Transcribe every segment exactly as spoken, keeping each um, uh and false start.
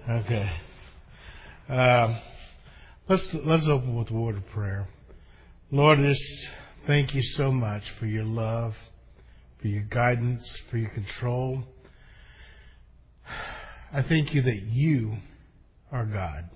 Okay. Um, let's let's open with a word of prayer. Lord, just thank you so much for your love, for your guidance, for your control. I thank you that you are God.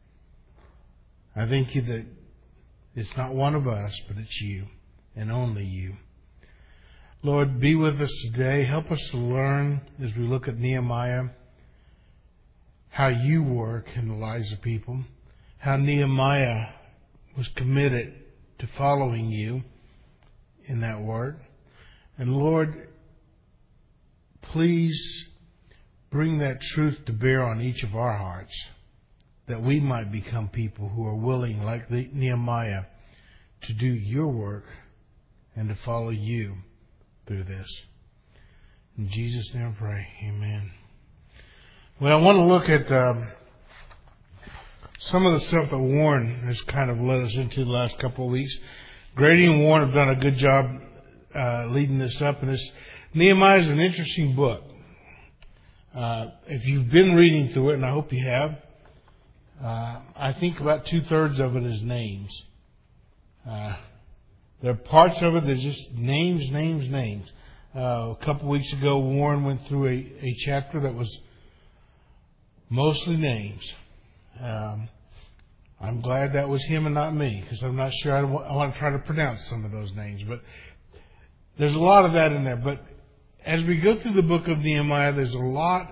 I thank you that it's not one of us, but it's you and only you. Lord, be with us today. Help us to learn as we look at Nehemiah how you work in the lives of people, how Nehemiah was committed to following you in that work. And Lord, please bring that truth to bear on each of our hearts, that we might become people who are willing, like Nehemiah, to do your work and to follow you through this. In Jesus' name I pray. Amen. Well, I want to look at um, some of the stuff that Warren has kind of led us into the last couple of weeks. Grady and Warren have done a good job uh, leading this up. And this Nehemiah is an interesting book. Uh, if you've been reading through it, and I hope you have, uh, I think about two-thirds of it is names. Uh, there are parts of it that are just names, names, names. Uh, a couple of weeks ago, Warren went through a, a chapter that was mostly names. Um, I'm glad that was him and not me, because I'm not sure I want, I want to try to pronounce some of those names. But there's a lot of that in there. But as we go through the book of Nehemiah, there's a lot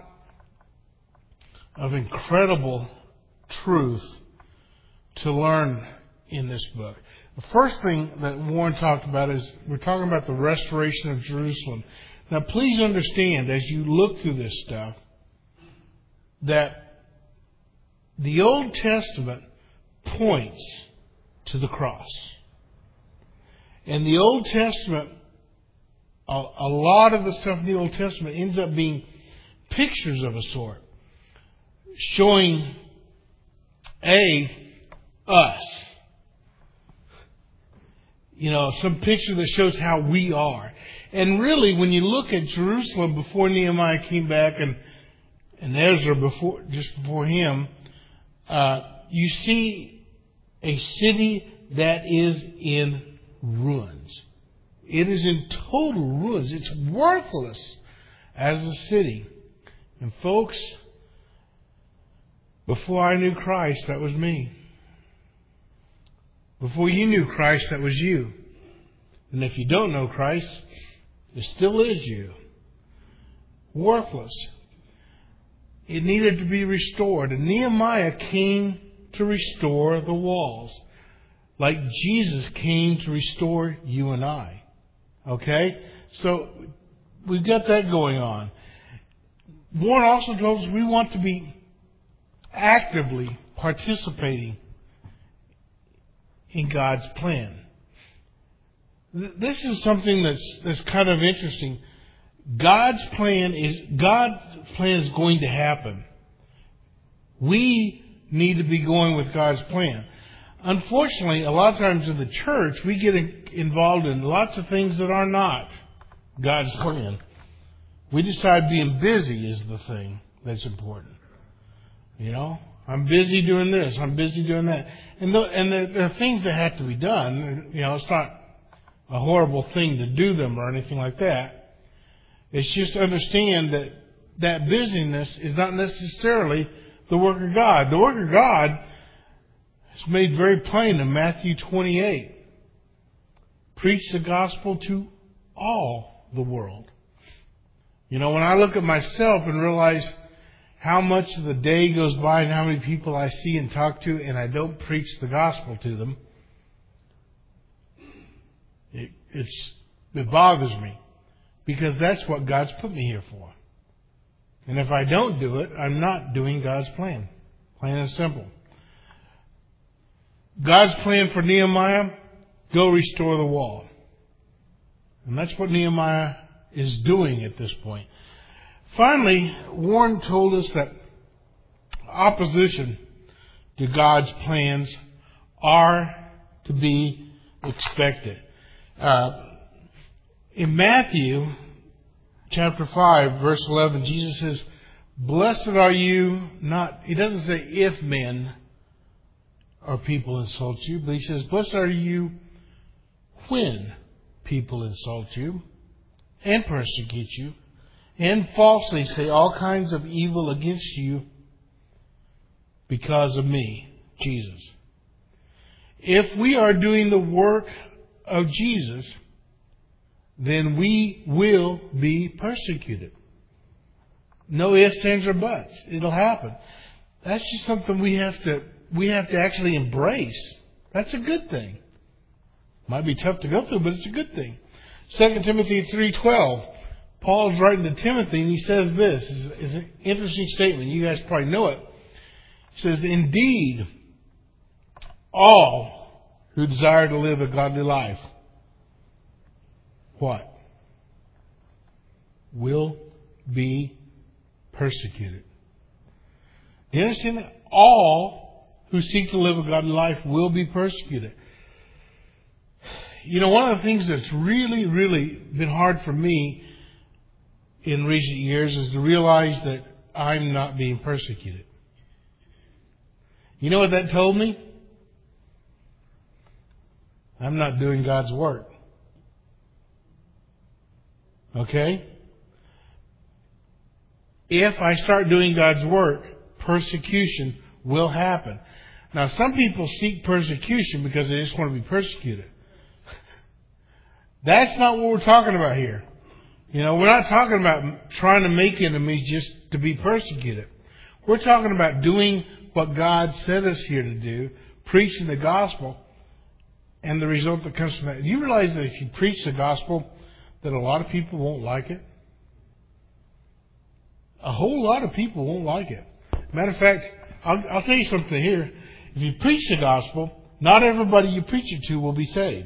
of incredible truth to learn in this book. The first thing that Warren talked about is we're talking about the restoration of Jerusalem. Now, please understand, as you look through this stuff, that the Old Testament points to the cross. And the Old Testament, a, a lot of the stuff in the Old Testament ends up being pictures of a sort, showing A, us. You know, some picture that shows how we are. And really, when you look at Jerusalem before Nehemiah came back and and Ezra before, just before him, uh, you see a city that is in ruins. It is in total ruins. It's worthless as a city. And folks, before I knew Christ, that was me. Before you knew Christ, that was you. And if you don't know Christ, it still is you. Worthless. It needed to be restored. And Nehemiah came to restore the walls, like Jesus came to restore you and I. Okay? So we've got that going on. Warren also told us we want to be actively participating in God's plan. This is something that's that's kind of interesting. God's plan is God's plan is going to happen. We need to be going with God's plan. Unfortunately, a lot of times in the church, we get involved in lots of things that are not God's plan. We decide being busy is the thing that's important. You know, I'm busy doing this, I'm busy doing that. And, th- and there, there are things that have to be done. You know, it's not a horrible thing to do them or anything like that. It's just to understand that that busyness is not necessarily the work of God. The work of God is made very plain in Matthew twenty-eight. Preach the gospel to all the world. You know, when I look at myself and realize how much of the day goes by and how many people I see and talk to, and I don't preach the gospel to them, it, it's, it bothers me. Because that's what God's put me here for. And if I don't do it, I'm not doing God's plan. Plain and simple. God's plan for Nehemiah, go restore the wall. And that's what Nehemiah is doing at this point. Finally, Warren told us that opposition to God's plans are to be expected. Uh, in Matthew chapter five, verse eleven, Jesus says, Blessed are you, not, he doesn't say if men or people insult you, but he says, blessed are you when people insult you and persecute you and falsely say all kinds of evil against you because of me, Jesus. If we are doing the work of Jesus, then we will be persecuted. No ifs, ands, or buts. It'll happen. That's just something we have to we have to actually embrace. That's a good thing. Might be tough to go through, but it's a good thing. Second Timothy three twelve. Paul's writing to Timothy, and he says this. It's an interesting statement. You guys probably know it. He says, indeed, all who desire to live a godly life, what? Will be persecuted. Do you understand that? All who seek to live a godly life will be persecuted. You know, one of the things that's really, really been hard for me in recent years is to realize that I'm not being persecuted. You know what that told me? I'm not doing God's work. Okay? If I start doing God's work, persecution will happen. Now, some people seek persecution because they just want to be persecuted. That's not what we're talking about here. You know, we're not talking about trying to make enemies just to be persecuted. We're talking about doing what God sent us here to do, preaching the gospel, and the result that comes from that. Do you realize that if you preach the gospel, that a lot of people won't like it? A whole lot of people won't like it. Matter of fact, I'll, I'll tell you something here. If you preach the gospel, not everybody you preach it to will be saved.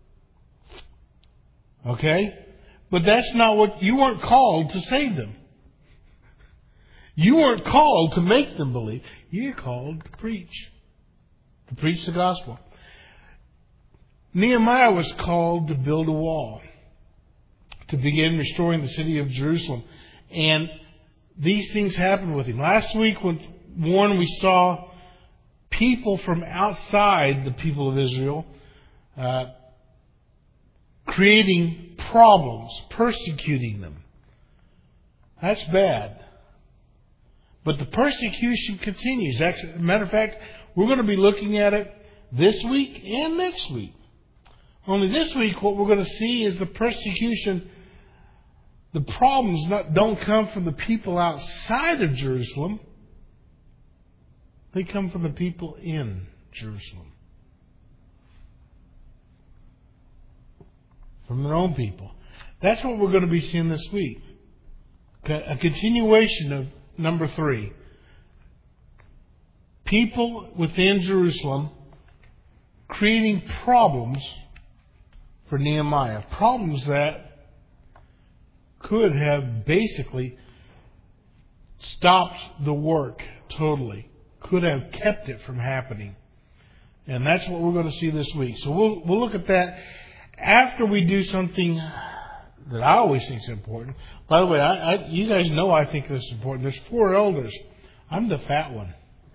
Okay? But that's not what, you weren't called to save them. You weren't called to make them believe. You're called to preach. To preach the gospel. Nehemiah was called to build a wall. To begin restoring the city of Jerusalem. And these things happened with him. Last week, when Warren, we saw people from outside the people of Israel uh, creating problems, persecuting them. That's bad. But the persecution continues. As a matter of fact, we're going to be looking at it this week and next week. Only this week, what we're going to see is the persecution. The problems not, don't come from the people outside of Jerusalem. They come from the people in Jerusalem. From their own people. That's what we're going to be seeing this week. A continuation of number three. People within Jerusalem creating problems for Nehemiah. Problems that could have basically stopped the work totally. Could have kept it from happening. And that's what we're going to see this week. So we'll we'll look at that after we do something that I always think is important. By the way, I, I, you guys know I think this is important. There's four elders. I'm the fat one.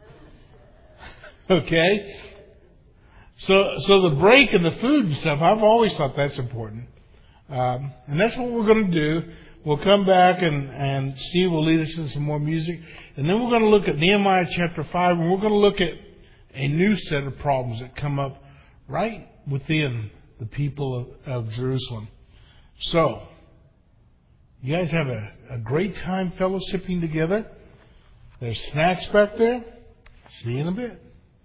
Okay? So so the break and the food and stuff, I've always thought that's important. Um, and that's what we're going to do. We'll come back and, and Steve will lead us in some more music. And then we're going to look at Nehemiah chapter five, and we're going to look at a new set of problems that come up right within the people of, of Jerusalem. So, you guys have a, a great time fellowshipping together. There's snacks back there. See you in a bit.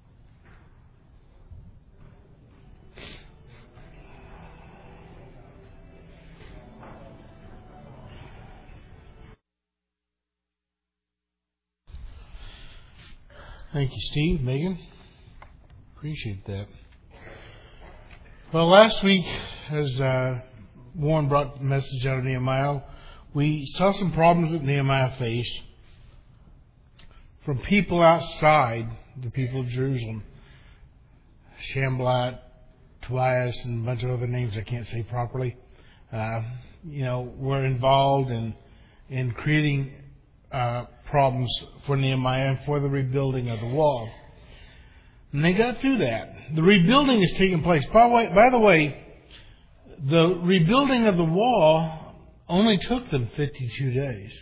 Thank you, Steve, Megan. Appreciate that. Well, last week, as uh, Warren brought the message out of Nehemiah, we saw some problems that Nehemiah faced from people outside the people of Jerusalem. Shamblat, Tobias, and a bunch of other names I can't say properly. Uh, you know, were involved in in creating uh, problems for Nehemiah and for the rebuilding of the wall. And they got through that. The rebuilding is taking place. By the way, by the way, the rebuilding of the wall only took them fifty-two days.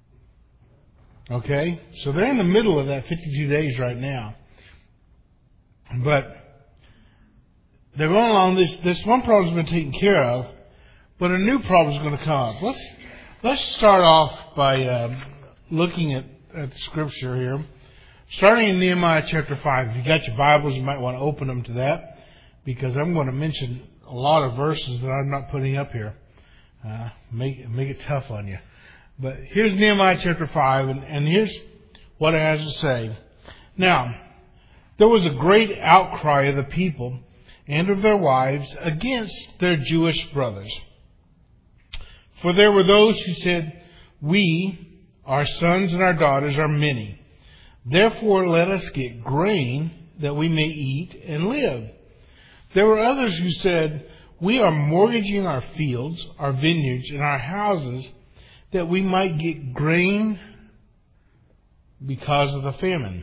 Okay? So they're in the middle of that fifty-two days right now. But they're going along. This, this one problem's been taken care of, but a new problem's going to come up. Let's, let's start off by uh, looking at, at Scripture here. Starting in Nehemiah chapter five. If you got your Bibles, you might want to open them to that, because I'm going to mention a lot of verses that I'm not putting up here. Uh, make, make it tough on you. But here's Nehemiah chapter five, and, and here's what it has to say. Now, there was a great outcry of the people and of their wives against their Jewish brothers. For there were those who said, "We, our sons and our daughters, are many. Therefore let us get grain that we may eat and live." There were others who said, "We are mortgaging our fields, our vineyards, and our houses that we might get grain because of the famine."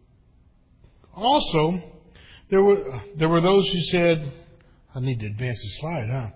Also, there were there were those who said, I need to advance the slide, huh?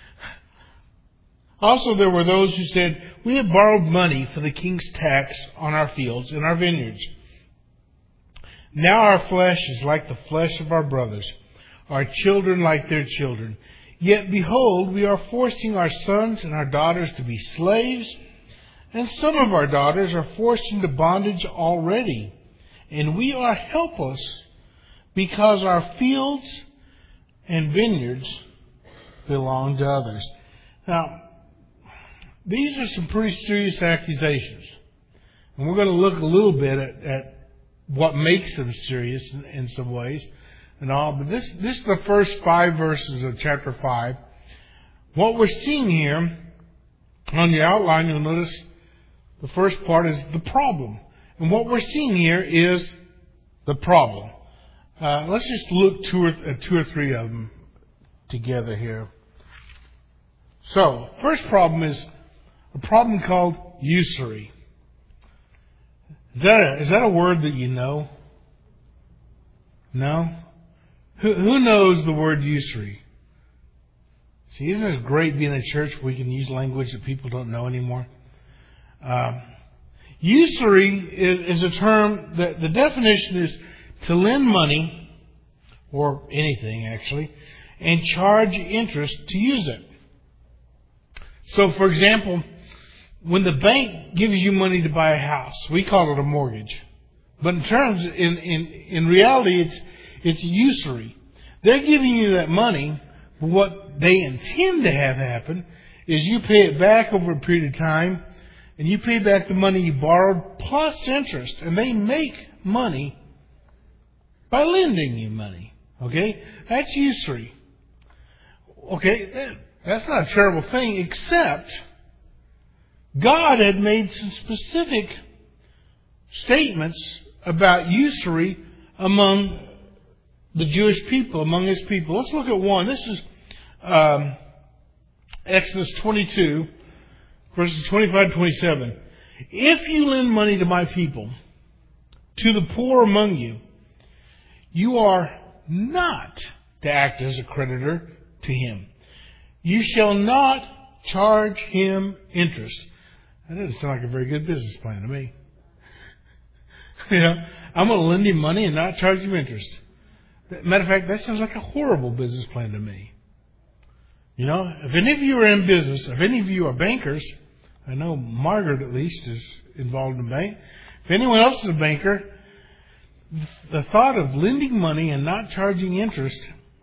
Also, there were those who said, "We have borrowed money for the king's tax on our fields and our vineyards. Now our flesh is like the flesh of our brothers, our children like their children. Yet behold, we are forcing our sons and our daughters to be slaves, and some of our daughters are forced into bondage already. And we are helpless because our fields and vineyards belong to others." Now, these are some pretty serious accusations. And we're going to look a little bit at, at what makes them serious in, in some ways and all. But this, this is the first five verses of chapter five. What we're seeing here on the outline, you'll notice the first part is the problem. And what we're seeing here is the problem. Uh, let's just look two or, uh, two or three of them together here. So, first problem is a problem called usury. Is that a, is that a word that you know? No? Who, who knows the word usury? See, isn't it great being a church where we can use language that people don't know anymore? Um, usury is, is a term that the definition is to lend money, or anything actually, and charge interest to use it. So, for example, when the bank gives you money to buy a house, we call it a mortgage. But in terms, in, in, in reality, it's, it's usury. They're giving you that money, but what they intend to have happen is you pay it back over a period of time, and you pay back the money you borrowed plus interest. And they make money by lending you money. Okay? That's usury. Okay? That, that's not a terrible thing, except God had made some specific statements about usury among the Jewish people, among His people. Let's look at one. This is um, Exodus twenty-two, verses twenty-five to twenty-seven. "If you lend money to my people, to the poor among you, you are not to act as a creditor to him. You shall not charge him interest." That doesn't sound like a very good business plan to me. You know, I'm going to lend him money and not charge him interest. Matter of fact, that sounds like a horrible business plan to me. You know, if any of you are in business, if any of you are bankers, I know Margaret at least is involved in a bank. If anyone else is a banker, the thought of lending money and not charging interest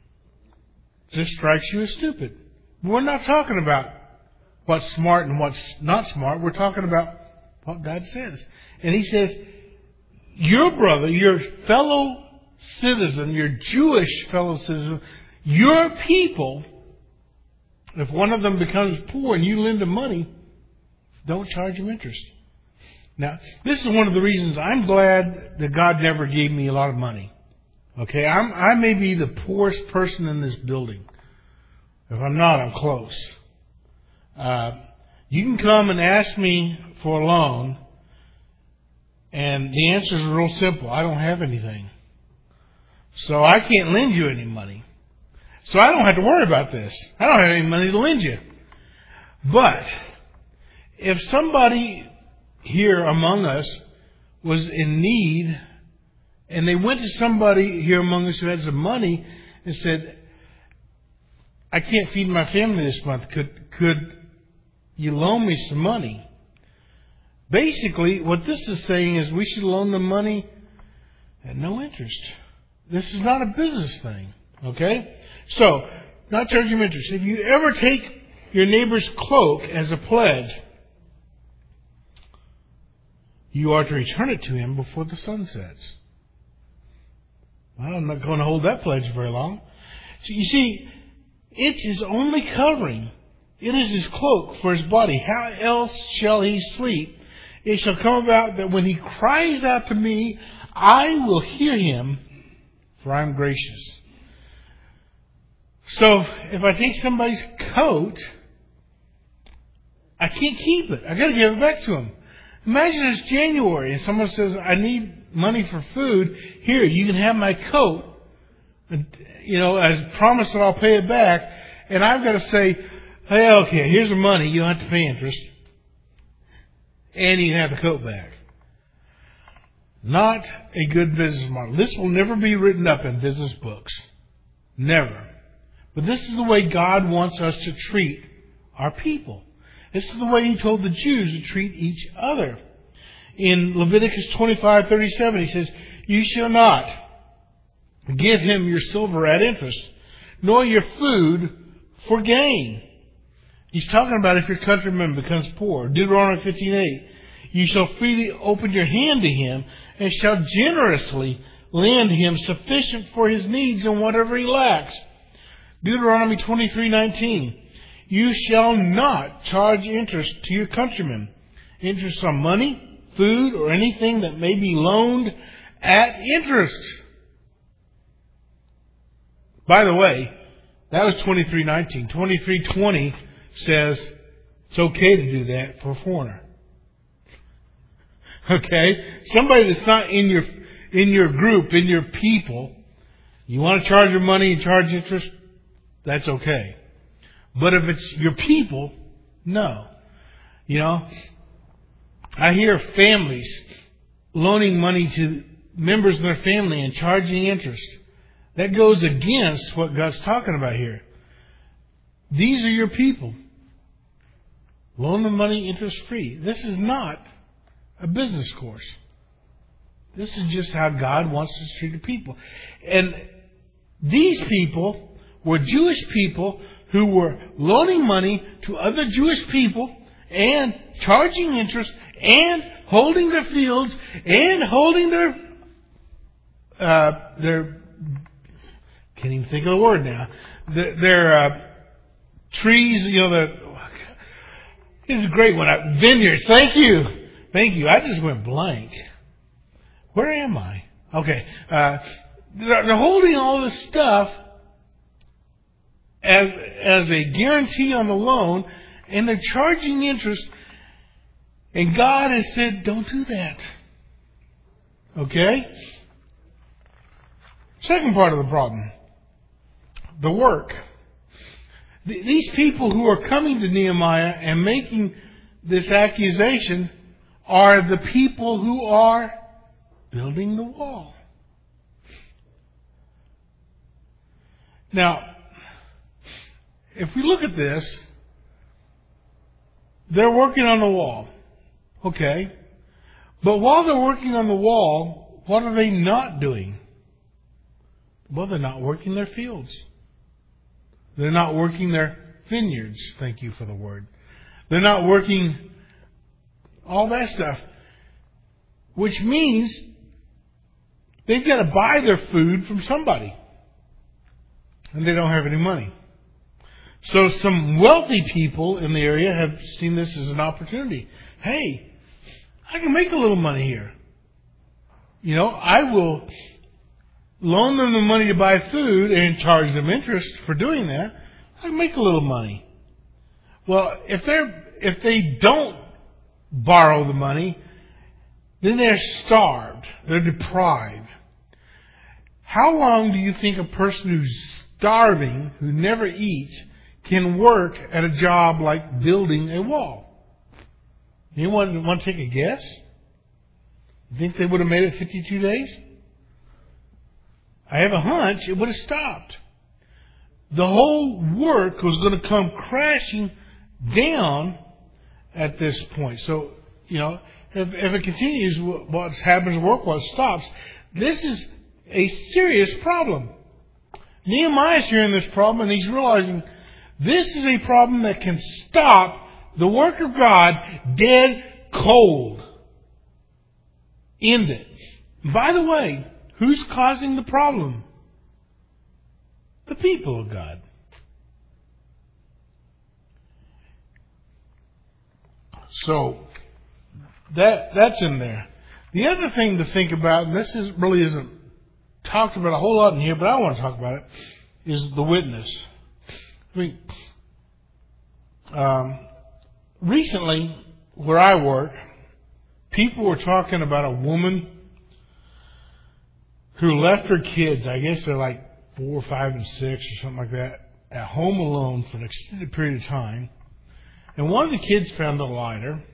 just strikes you as stupid. We're not talking about what's smart and what's not smart. We're talking about what God says. And He says, your brother, your fellow citizen, your Jewish fellow citizen, your people, if one of them becomes poor and you lend them money, don't charge them interest. Now, this is one of the reasons I'm glad that God never gave me a lot of money. Okay, I'm, I may be the poorest person in this building. If I'm not, I'm close. Uh, you can come and ask me for a loan, And the answer is real simple. I don't have anything. So I can't lend you any money. So I don't have to worry about this. I don't have any money to lend you. But if somebody here among us was in need, and they went to somebody here among us who had some money and said, I can't feed my family this month. Could, could you loan me some money? Basically, what this is saying is we should loan them money at no interest. This is not a business thing. Okay? So, not charging them interest. If you ever take your neighbor's cloak as a pledge, you are to return it to him before the sun sets. Well, I'm not going to hold that pledge very long. So you see, it's his only covering. It is his cloak for his body. How else shall he sleep? It shall come about that when he cries out to me, I will hear him, for I am gracious. So, if I take somebody's coat, I can't keep it. I got to give it back to him. Imagine it's January and someone says, I need money for food. Here, you can have my coat. You know, as promise that I'll pay it back. And I've got to say, hey, okay, here's the money. You don't have to pay interest. And you can have the coat back. Not a good business model. This will never be written up in business books. Never. But this is the way God wants us to treat our people. This is the way He told the Jews to treat each other. In Leviticus twenty-five thirty-seven, He says, you shall not give him your silver at interest, nor your food for gain. He's talking about if your countryman becomes poor. Deuteronomy fifteen eight, you shall freely open your hand to him, and shall generously lend him sufficient for his needs and whatever he lacks. Deuteronomy twenty-three nineteen, you shall not charge interest to your countrymen, interest on money, food, or anything that may be loaned at interest. By the way, that was twenty-three nineteen. twenty-three twenty says it's okay to do that for a foreigner. Okay? Somebody that's not in your in your group, in your people, you want to charge them money and charge interest, that's okay. But if it's your people, no. You know, I hear families loaning money to members of their family and charging interest. That goes against what God's talking about here. These are your people. Loan them money interest free. This is not a business course. This is just how God wants us to treat the people. And these people were Jewish people who were loaning money to other Jewish people and charging interest and holding their fields and holding their uh, their can't even think of the word now their, their uh, trees. You know, the it's a great one. Uh, vineyards. Thank you, thank you. I just went blank. Where am I? Okay, uh, they're, they're holding all this stuff as as a guarantee on the loan, and they're charging interest. And God has said, don't do that. Okay? Second part of the problem. The work. Th- these people who are coming to Nehemiah and making this accusation are the people who are building the wall. Now, if we look at this, they're working on the wall. Okay. But while they're working on the wall, what are they not doing? Well, they're not working their fields. They're not working their vineyards. Thank you for the word. They're not working all that stuff. Which means they've got to buy their food from somebody. And they don't have any money. So some wealthy people in the area have seen this as an opportunity. Hey, I can make a little money here. You know, I will loan them the money to buy food and charge them interest for doing that. I can make a little money. Well, if they're if they don't borrow the money Then they're starved. They're deprived. How long do you think a person who's starving, who never eats, can work at a job like building a wall? Anyone want to take a guess? You think they would have made it fifty-two days? I have a hunch it would have stopped. The whole work was going to come crashing down at this point. So, you know, if, if it continues, what happens work-wise stops. This is a serious problem. Nehemiah's hearing this problem, and he's realizing this is a problem that can stop the work of God dead cold. End it. By the way, who's causing the problem? The people of God. So, that that's in there. The other thing to think about, and this is really isn't talked about a whole lot in here, but I want to talk about it, is the witness. I mean, um, recently, where I work, people were talking about a woman who left her kids, I guess they're like four, five, and six or something like that, at home alone for an extended period of time. And one of the kids found a lighter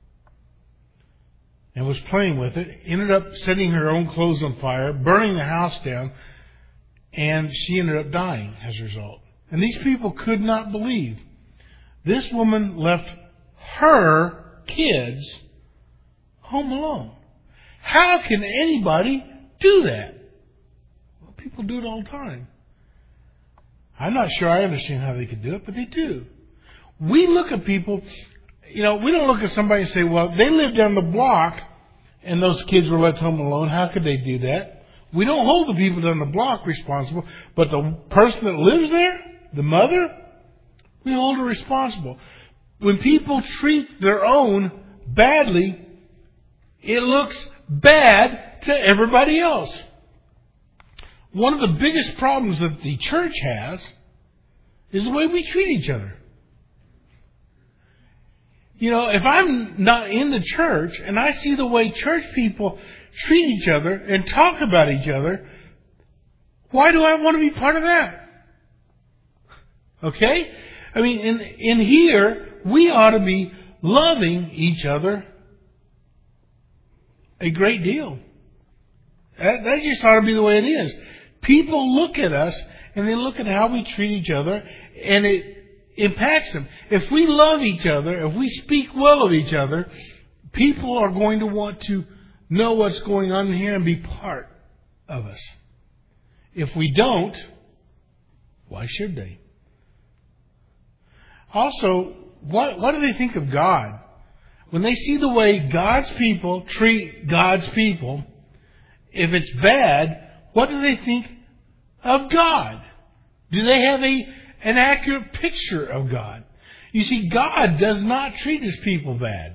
and was playing with it, ended up setting her own clothes on fire, burning the house down, and she ended up dying as a result. And these people could not believe this woman left her kids home alone. How can anybody do that? Well, people do it all the time. I'm not sure I understand how they could do it, but they do. We look at people, you know, we don't look at somebody and say, well, they live down the block and those kids were left home alone. How could they do that? We don't hold the people down the block responsible, but the person that lives there, the mother, we hold her responsible. When people treat their own badly, it looks bad to everybody else. One of the biggest problems that the church has is the way we treat each other. You know, if I'm not in the church and I see the way church people treat each other and talk about each other, why do I want to be part of that? Okay? I mean, in, in here, we ought to be loving each other a great deal. That, that just ought to be the way it is. People look at us and they look at how we treat each other, and it impacts them. If we love each other, if we speak well of each other, people are going to want to know what's going on here and be part of us. If we don't, why should they? Also, what, what do they think of God? When they see the way God's people treat God's people, if it's bad, what do they think of God? Do they have a an accurate picture of God? You see, God does not treat His people bad.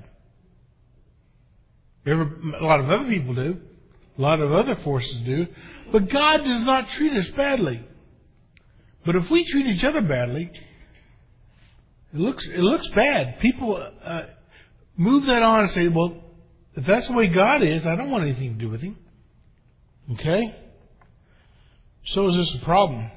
A lot of other people do. A lot of other forces do. But God does not treat us badly. But if we treat each other badly, it looks it looks bad. People uh, move that on and say, well, if that's the way God is, I don't want anything to do with Him. Okay? So is this a problem?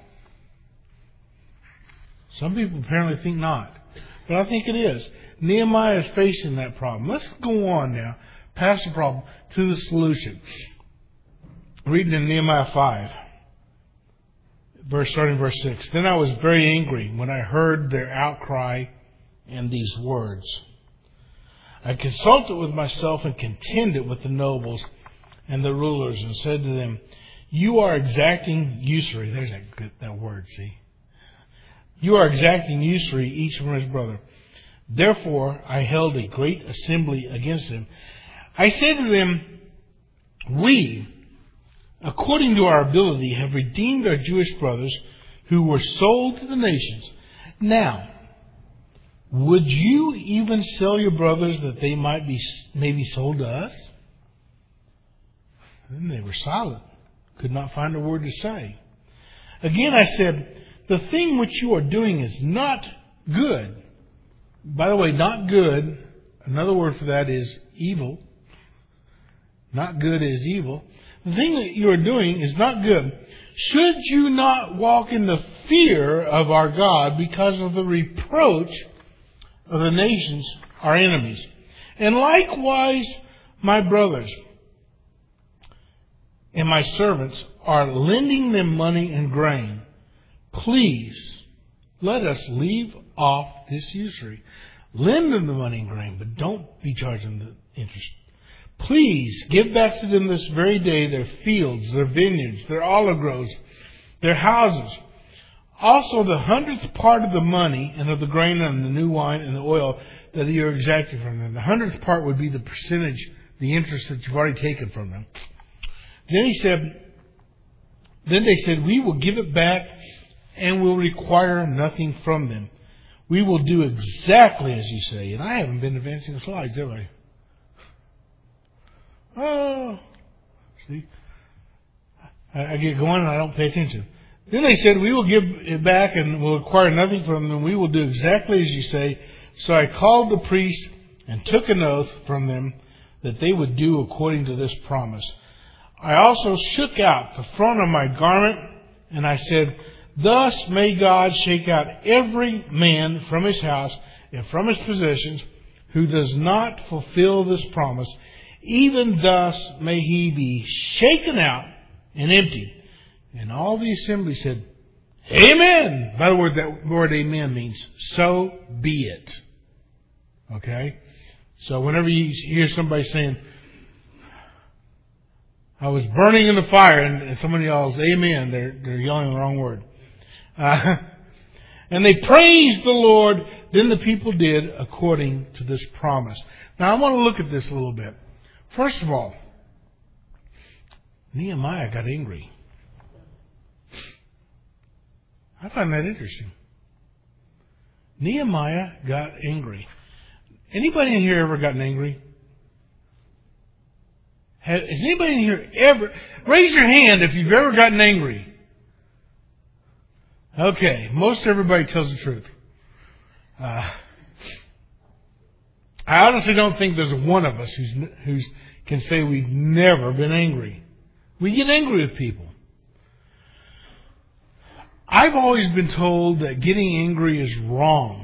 Some people apparently think not. But I think it is. Nehemiah is facing that problem. Let's go on now, past the problem, to the solution. Reading in Nehemiah five, verse starting verse six. Then I was very angry when I heard their outcry and these words. I consulted with myself and contended with the nobles and the rulers and said to them, you are exacting usury. There's that, good, that word, see? You are exacting usury each from his brother. Therefore, I held a great assembly against them. I said to them, we, according to our ability, have redeemed our Jewish brothers who were sold to the nations. Now, would you even sell your brothers that they might be maybe sold to us? Then they were silent, could not find a word to say. Again, I said, the thing which you are doing is not good. By the way, not good, another word for that is evil. Not good is evil. The thing that you are doing is not good. Should you not walk in the fear of our God because of the reproach of the nations, our enemies? And likewise, my brothers and my servants are lending them money and grain. Please, let us leave off this usury. Lend them the money and grain, but don't be charging the interest. Please give back to them this very day their fields, their vineyards, their olive groves, their houses. Also the hundredth part of the money and of the grain and the new wine and the oil that you are exacting from them. The hundredth part would be the percentage, the interest that you've already taken from them. Then he said, then they said, we will give it back and will require nothing from them. We will do exactly as you say. And I haven't been advancing the slides, have I? Oh, see, I, I get going and I don't pay attention. Then they said, we will give it back and will require nothing from them. We will do exactly as you say. So I called the priests and took an oath from them that they would do according to this promise. I also shook out the front of my garment, and I said, thus may God shake out every man from his house and from his possessions who does not fulfill this promise. Even thus may he be shaken out and emptied. And all the assembly said, Amen. By the word, that word amen means so be it. Okay? So whenever you hear somebody saying, I was burning in the fire, and somebody yells amen, they're, they're yelling the wrong word. Uh, and they praised the Lord. Then the people did according to this promise. Now I want to look at this a little bit. First of all, Nehemiah got angry. I find that interesting. Nehemiah got angry. Anybody in here ever gotten angry? Has anybody in here ever... Raise your hand if you've ever gotten angry. Okay, most everybody tells the truth. Uh, I honestly don't think there's one of us who's who's can say we've never been angry. We get angry with people. I've always been told that getting angry is wrong.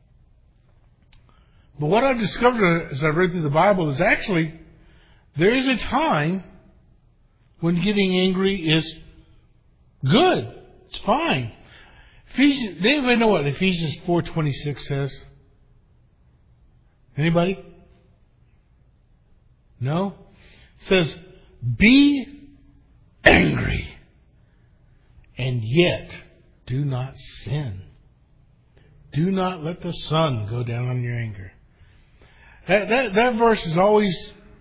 But what I've discovered as I've read through the Bible is actually there is a time when getting angry is good. It's fine. Ephesians, does anybody know what Ephesians four twenty-six says? Anybody? No? It says, be angry, and yet do not sin. Do not let the sun go down on your anger. That, that, that verse has always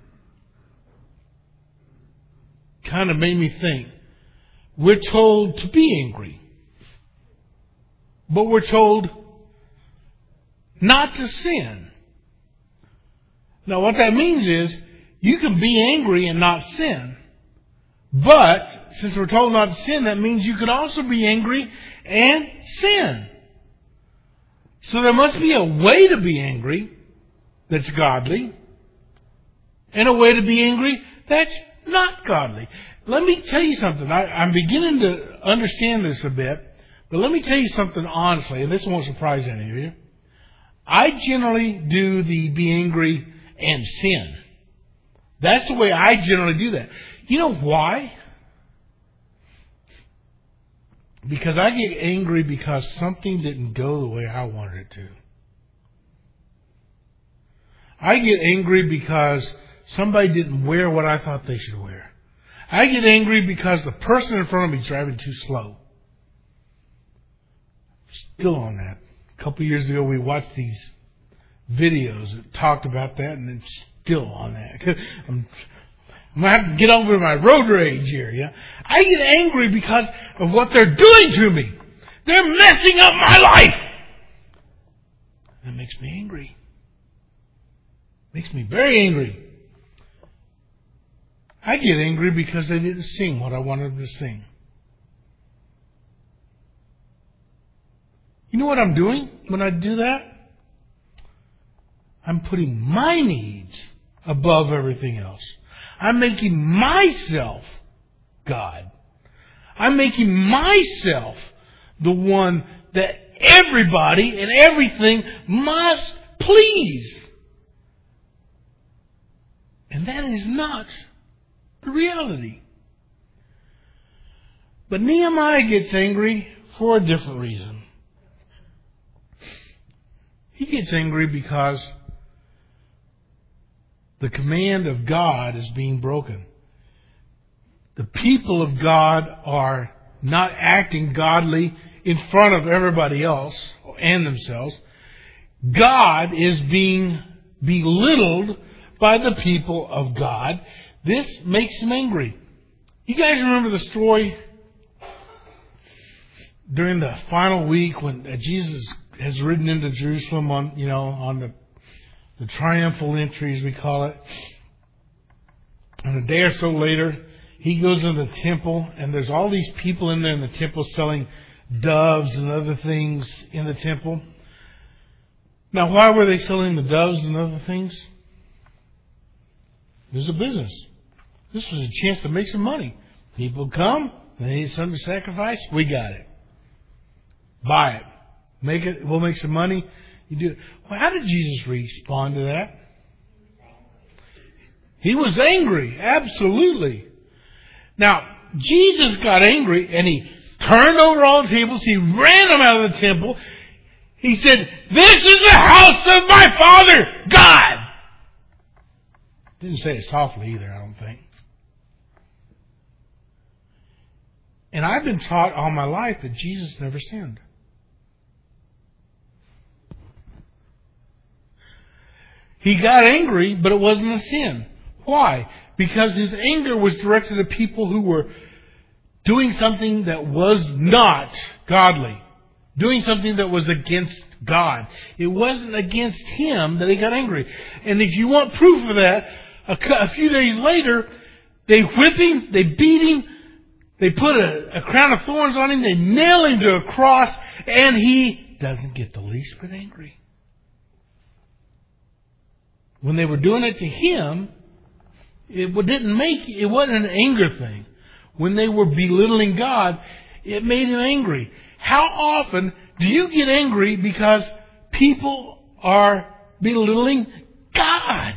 kind of made me think. We're told to be angry, but we're told not to sin. Now what that means is you can be angry and not sin. But since we're told not to sin, that means you could also be angry and sin. So there must be a way to be angry that's godly and a way to be angry that's not godly. Let me tell you something. I, I'm beginning to understand this a bit, but let me tell you something honestly, and this won't surprise any of you. I generally do the be angry and sin. That's the way I generally do that. You know why? Because I get angry because something didn't go the way I wanted it to. I get angry because somebody didn't wear what I thought they should wear. I get angry because the person in front of me is driving too slow. Still on that. A couple of years ago we watched these videos that talked about that, and it's still on that. I'm, I'm going to have to get over my road rage here. Yeah, I get angry because of what they're doing to me. They're messing up my life. That makes me angry. Makes me very angry. I get angry because they didn't sing what I wanted them to sing. You know what I'm doing when I do that? I'm putting my needs above everything else. I'm making myself God. I'm making myself the one that everybody and everything must please. And that is not the reality. But Nehemiah gets angry for a different reason. He gets angry because the command of God is being broken. The people of God are not acting godly in front of everybody else and themselves. God is being belittled by the people of God. This makes him angry. You guys remember the story during the final week when Jesus has ridden into Jerusalem on, you know, on the, the triumphal entry, as we call it. And a day or so later, he goes in the temple, and there's all these people in there in the temple selling doves and other things in the temple. Now, why were they selling the doves and other things? It was a business. This was a chance to make some money. People come, they need something to sacrifice, we got it. Buy it. Make it, we'll make some money. You do it. Well, how did Jesus respond to that? He was angry, absolutely. Now, Jesus got angry and he turned over all the tables. He ran them out of the temple. He said, "This is the house of my Father, God." Didn't say it softly either, I don't think. And I've been taught all my life that Jesus never sinned. He got angry, but it wasn't a sin. Why? Because his anger was directed at people who were doing something that was not godly. Doing something that was against God. It wasn't against him that he got angry. And if you want proof of that, a, a few days later, they whip him, they beat him, they put a, a crown of thorns on him, they nail him to a cross, and he doesn't get the least bit angry. When they were doing it to him, it didn't make, it wasn't an anger thing. When they were belittling God, it made him angry. How often do you get angry because people are belittling God?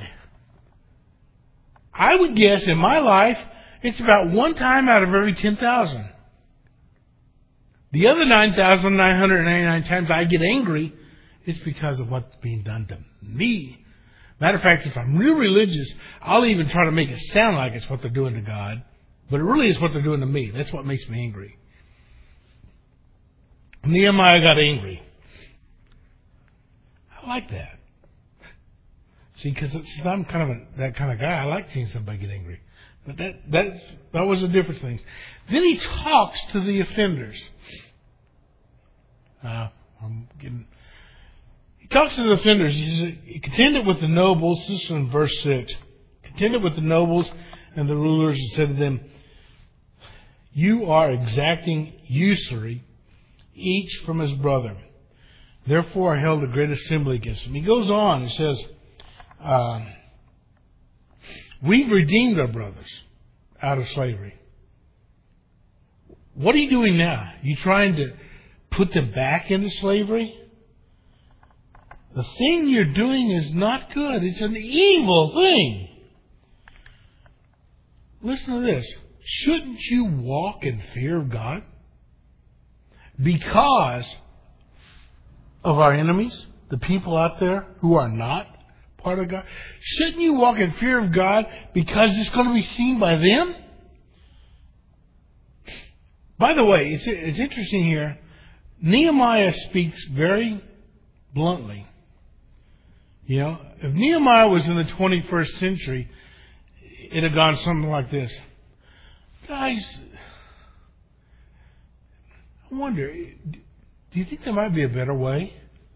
I would guess in my life, it's about one time out of every ten thousand. The other nine thousand nine hundred ninety-nine times I get angry, it's because of what's being done to me. Matter of fact, if I'm real religious, I'll even try to make it sound like it's what they're doing to God. But it really is what they're doing to me. That's what makes me angry. Nehemiah got angry. I like that. See, because I'm kind of a, that kind of guy. I like seeing somebody get angry. But that, that, that was a different thing. Then he talks to the offenders. Uh, I'm getting... He talks to the offenders. He says, he contended with the nobles. This is in verse six. Contended with the nobles and the rulers and said to them, "You are exacting usury, each from his brother. Therefore I held a great assembly against him." He goes on. He says, uh, "We've redeemed our brothers out of slavery." What are you doing now? You trying to put them back into slavery? The thing you're doing is not good. It's an evil thing. Listen to this. Shouldn't you walk in fear of God? Because of our enemies, the people out there who are not part of God. Shouldn't you walk in fear of God because it's going to be seen by them? By the way, it's, it's interesting here. Nehemiah speaks very bluntly. You know, if Nehemiah was in the twenty-first century, it'd have gone something like this. Guys, I wonder, do you think there might be a better way?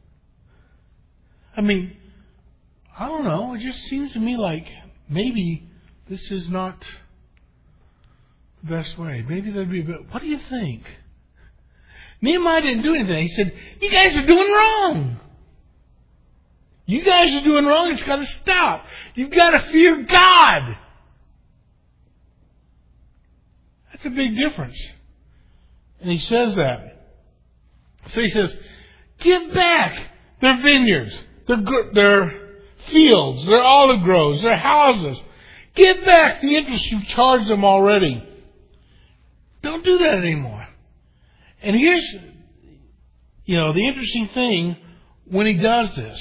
I mean, I don't know. It just seems to me like maybe this is not the best way. Maybe there'd be a better. What do you think? Nehemiah didn't do anything. He said, "You guys are doing wrong. You guys are doing wrong. It's got to stop. You've got to fear God." It's a big difference. And he says that. So he says, give back their vineyards, their, their fields, their olive groves, their houses. Give back the interest you've charged them already. Don't do that anymore. And here's, you know, the interesting thing when he does this.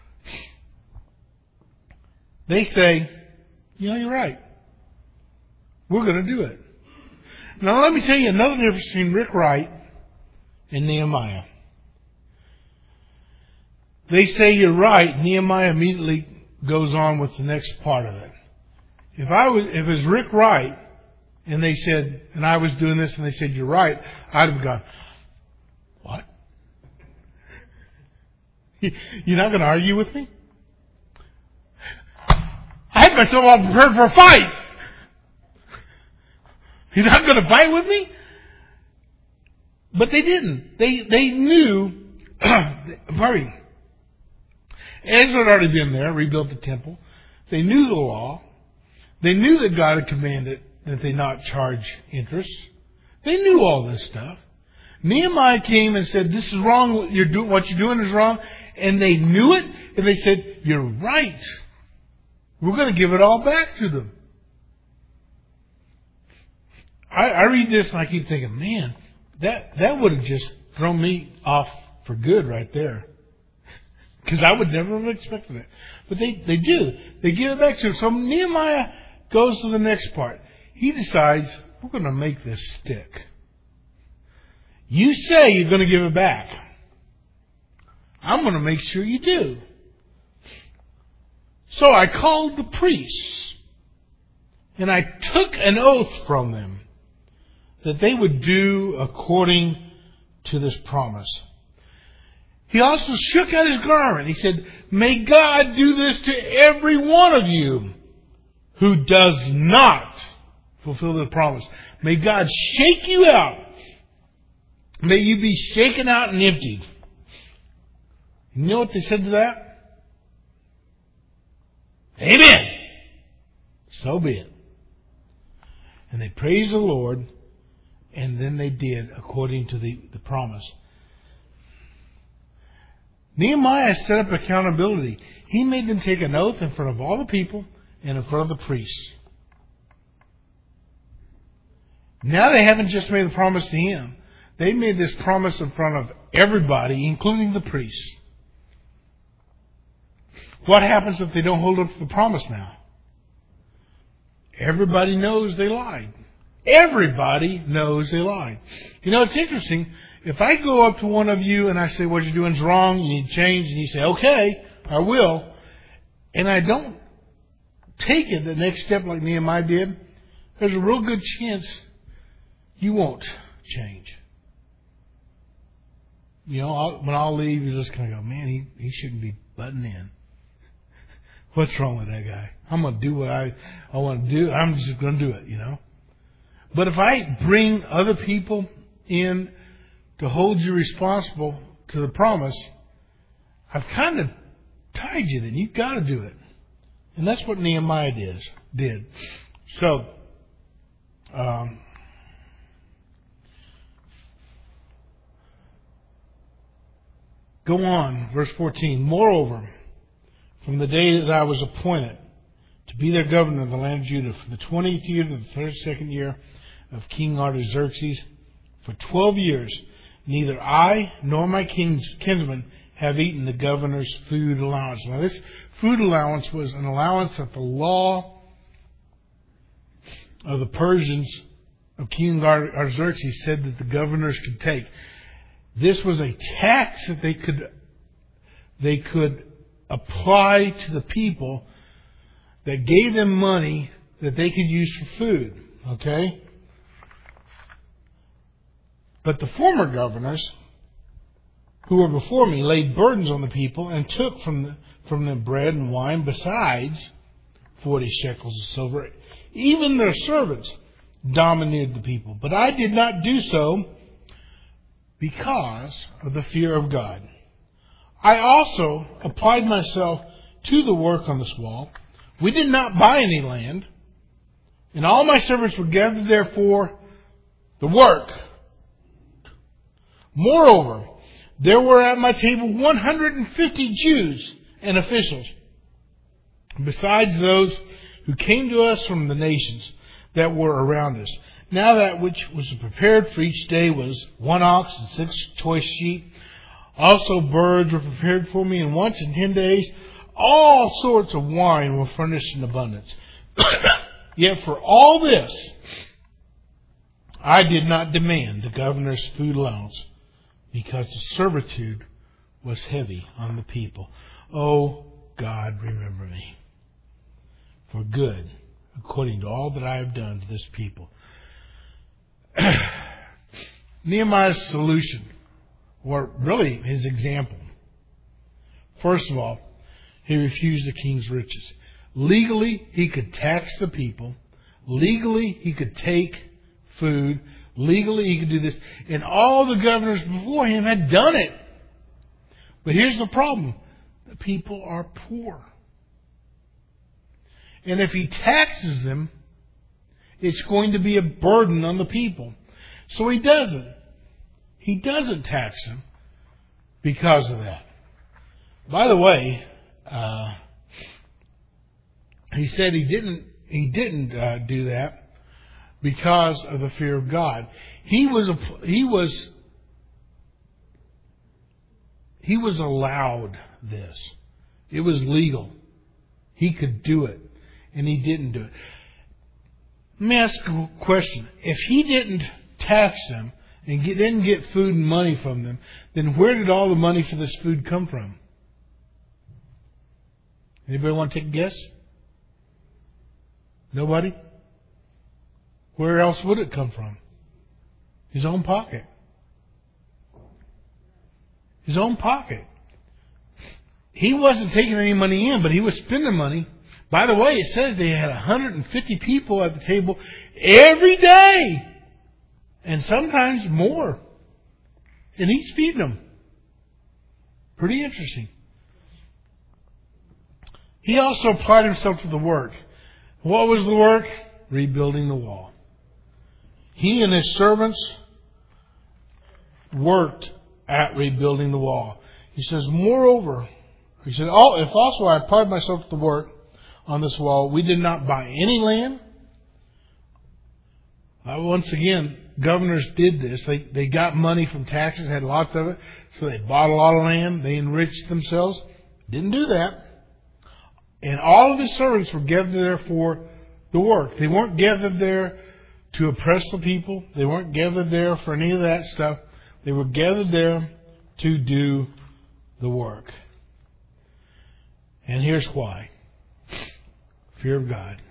They say, you know, you're right. We're going to do it. Now let me tell you another difference between Rick Wright and Nehemiah. They say you're right. Nehemiah immediately goes on with the next part of it. If I was, if it was Rick Wright, and they said, and I was doing this, and they said you're right, I'd have gone, what? You're not going to argue with me? I had myself all prepared for a fight. You're not going to fight with me? But they didn't. They they knew. Pardon me. Ezra had already been there, rebuilt the temple. They knew the law. They knew that God had commanded that they not charge interest. They knew all this stuff. Nehemiah came and said, "This is wrong. What you're doing, what you're doing is wrong." And they knew it, and they said, "You're right. We're going to give it all back to them." I, I read this and I keep thinking, man, that, that would have just thrown me off for good right there. Because I would never have expected it. But they, they do. They give it back to him. So Nehemiah goes to the next part. He decides, we're going to make this stick. You say you're going to give it back. I'm going to make sure you do. So I called the priests. And I took an oath from them that they would do according to this promise. He also shook out his garment. He said, may God do this to every one of you who does not fulfill the promise. May God shake you out. May you be shaken out and emptied. You know what they said to that? Amen. So be it. And they praised the Lord, and then they did according to the, the promise. Nehemiah set up accountability. He made them take an oath in front of all the people and in front of the priests. Now they haven't just made a promise to him. They made this promise in front of everybody, including the priests. What happens if they don't hold up to the promise now? Everybody knows they lied. Everybody knows they lied. You know, it's interesting. If I go up to one of you and I say, what you're doing is wrong, you need change, and you say, okay, I will, and I don't take it the next step like Nehemiah did, there's a real good chance you won't change. You know, I'll, when I'll leave, you're just going to go, man, he, he shouldn't be butting in. What's wrong with that guy? I'm going to do what I, I want to do. I'm just going to do it, you know. But if I bring other people in to hold you responsible to the promise, I've kind of tied you then. You've got to do it. And that's what Nehemiah did. did. So, um, go on, verse fourteen. Moreover, from the day that I was appointed to be their governor of the land of Judah, from the twentieth year to the thirty-second year of King Artaxerxes, for twelve years, neither I nor my kings, kinsmen have eaten the governor's food allowance. Now, this food allowance was an allowance that the law of the Persians of King Artaxerxes said that the governors could take. This was a tax that they could they could apply to the people that gave them money that they could use for food. Okay? But the former governors who were before me laid burdens on the people and took from the, from them bread and wine besides forty shekels of silver. Even their servants dominated the people. But I did not do so because of the fear of God. I also applied myself to the work on this wall. We did not buy any land, and all my servants were gathered therefore the work. Moreover, there were at my table one hundred fifty Jews and officials, besides those who came to us from the nations that were around us. Now that which was prepared for each day was one ox and six choice sheep. Also birds were prepared for me, and once in ten days all sorts of wine were furnished in abundance. Yet for all this, I did not demand the governor's food allowance, because the servitude was heavy on the people. Oh, God, remember me for good, according to all that I have done to this people. Nehemiah's solution, or really his example. First of all, he refused the king's riches. Legally, he could tax the people. Legally, he could take food. Legally, he could do this. And all the governors before him had done it. But here's the problem. The people are poor. And if he taxes them, it's going to be a burden on the people. So he doesn't. He doesn't tax them because of that. By the way, uh, he said he didn't. He didn't uh, do that because of the fear of God. He was. A, he was. He was allowed this. It was legal. He could do it, and he didn't do it. Let me ask a question. If he didn't tax them and get, didn't get food and money from them, then where did all the money for this food come from? Anybody want to take a guess? Nobody? Where else would it come from? His own pocket. His own pocket. He wasn't taking any money in, but he was spending money. By the way, it says they had one hundred fifty people at the table every day. And sometimes more. And he's feeding them. Pretty interesting. He also applied himself to the work. What was the work? Rebuilding the wall. He and his servants worked at rebuilding the wall. He says, moreover, he said, oh, if also I applied myself to the work on this wall, we did not buy any land. Uh, once again, governors did this. They they got money from taxes, had lots of it, so they bought a lot of land. They enriched themselves. Didn't do that. And all of his servants were gathered there for the work. They weren't gathered there to oppress the people. They weren't gathered there for any of that stuff. They were gathered there to do the work. And here's why. Fear of God.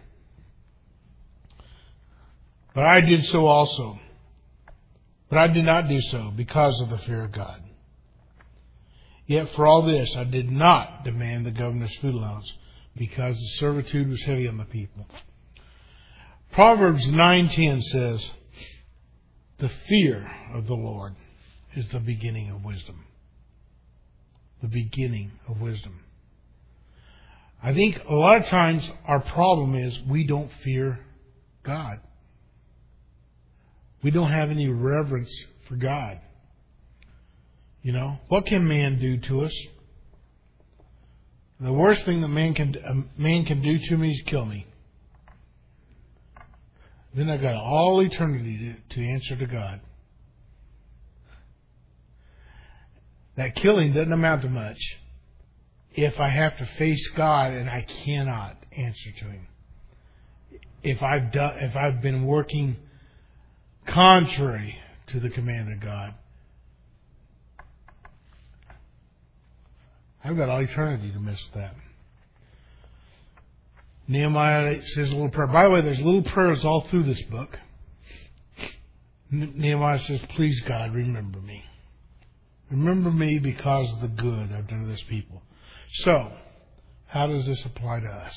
But I did so also. But I did not do so because of the fear of God. Yet for all this, I did not demand the governor's food allowance, because the servitude was heavy on the people. Proverbs nine ten says, the fear of the Lord is the beginning of wisdom. The beginning of wisdom. I think a lot of times our problem is we don't fear God. We don't have any reverence for God. You know, what can man do to us? The worst thing that man can a man can do to me is kill me. Then I've got all eternity to, to answer to God. That killing doesn't amount to much if I have to face God and I cannot answer to Him. If I've done, if I've been working contrary to the command of God, I've got all eternity to miss that. Nehemiah says a little prayer. By the way, there's little prayers all through this book. Nehemiah says, please God, remember me. Remember me because of the good I've done to this people. So, how does this apply to us?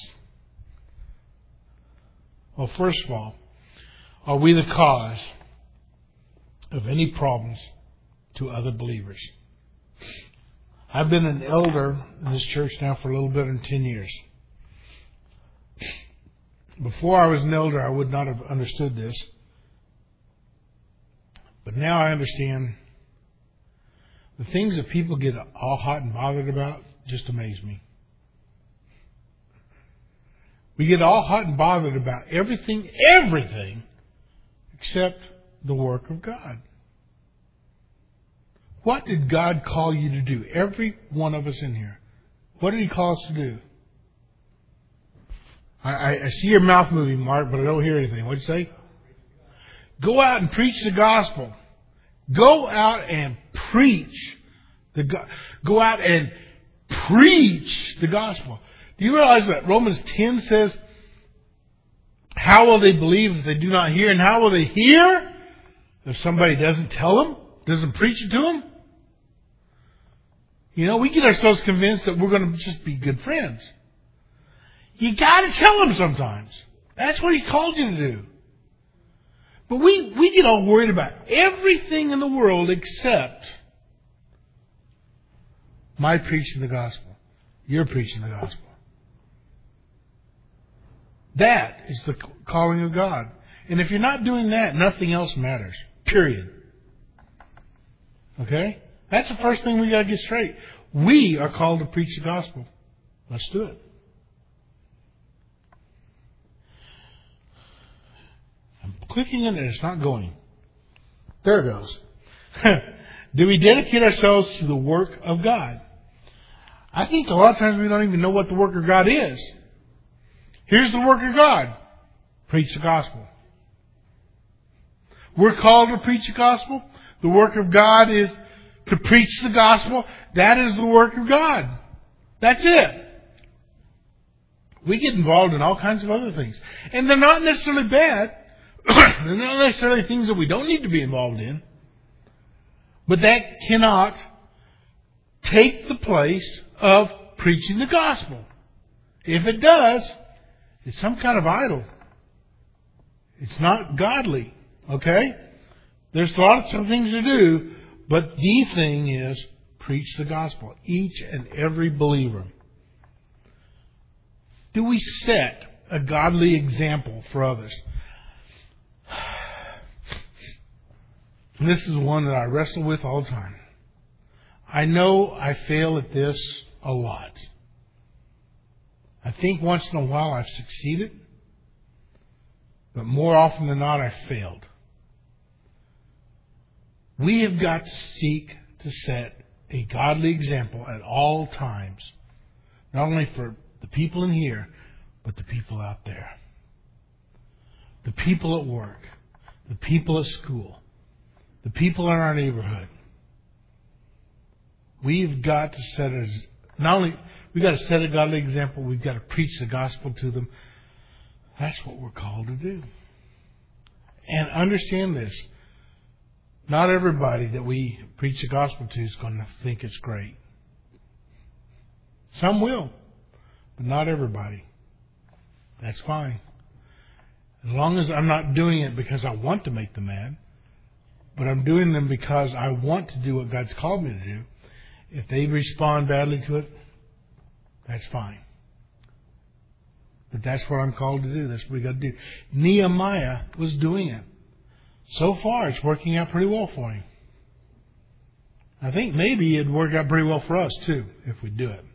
Well, first of all, are we the cause of any problems to other believers? I've been an elder in this church now for a little bit than ten years. Before I was an elder, I would not have understood this. But now I understand the things that people get all hot and bothered about just amaze me. We get all hot and bothered about everything, everything, except the work of God. What did God call you to do? Every one of us in here. What did He call us to do? I, I, I see your mouth moving, Mark, but I don't hear anything. What'd you say? Go out and preach the gospel. Go out and preach the go- Go out and preach the gospel. Do you realize that Romans ten says, how will they believe if they do not hear? And how will they hear if somebody doesn't tell them, doesn't preach it to them? You know, we get ourselves convinced that we're going to just be good friends. You got to tell them sometimes. That's what He called you to do. But we, we get all worried about everything in the world except my preaching the gospel. You're preaching the gospel. That is the calling of God. And if you're not doing that, nothing else matters. Period. Okay? That's the first thing we got to get straight. We are called to preach the gospel. Let's do it. I'm clicking in and it's not going. There it goes. Do we dedicate ourselves to the work of God? I think a lot of times we don't even know what the work of God is. Here's the work of God. Preach the gospel. We're called to preach the gospel. The work of God is to preach the gospel. That is the work of God. That's it. We get involved in all kinds of other things. And they're not necessarily bad. They're not necessarily things that we don't need to be involved in. But that cannot take the place of preaching the gospel. If it does, it's some kind of idol. It's not godly. Okay? There's lots of things to do, but the thing is preach the gospel. Each and every believer. Do we set a godly example for others? And this is one that I wrestle with all the time. I know I fail at this a lot. I think once in a while I've succeeded, but more often than not I've failed. We have got to seek to set a godly example at all times, not only for the people in here, but the people out there. The people at work, the people at school, the people in our neighborhood. We've got to set a, not only we've got to set a godly example, we've got to preach the gospel to them. That's what we're called to do. And understand this. Not everybody that we preach the gospel to is going to think it's great. Some will, but not everybody. That's fine. As long as I'm not doing it because I want to make them mad, but I'm doing them because I want to do what God's called me to do. If they respond badly to it, that's fine. But that's what I'm called to do. That's what we got to do. Nehemiah was doing it. So far, it's working out pretty well for him. I think maybe it'd work out pretty well for us too, if we do it.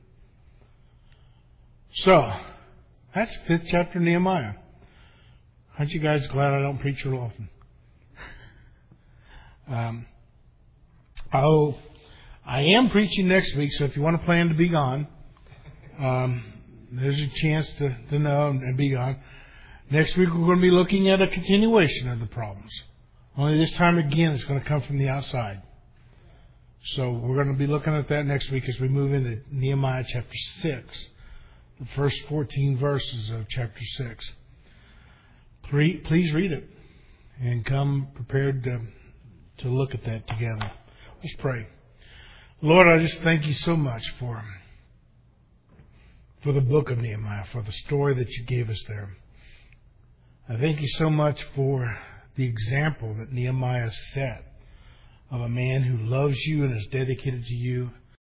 So, that's the fifth chapter of Nehemiah. Aren't you guys glad I don't preach real often? um, oh, I am preaching next week, so if you want to plan to be gone, um, there's a chance to, to know and be gone. Next week we're going to be looking at a continuation of the problems. Only this time again it's going to come from the outside. So we're going to be looking at that next week as we move into Nehemiah chapter six. The first fourteen verses of chapter six. Please read it and come prepared to, to look at that together. Let's pray. Lord, I just thank you so much for, for the book of Nehemiah, for the story that you gave us there. I thank you so much for the example that Nehemiah set of a man who loves you and is dedicated to you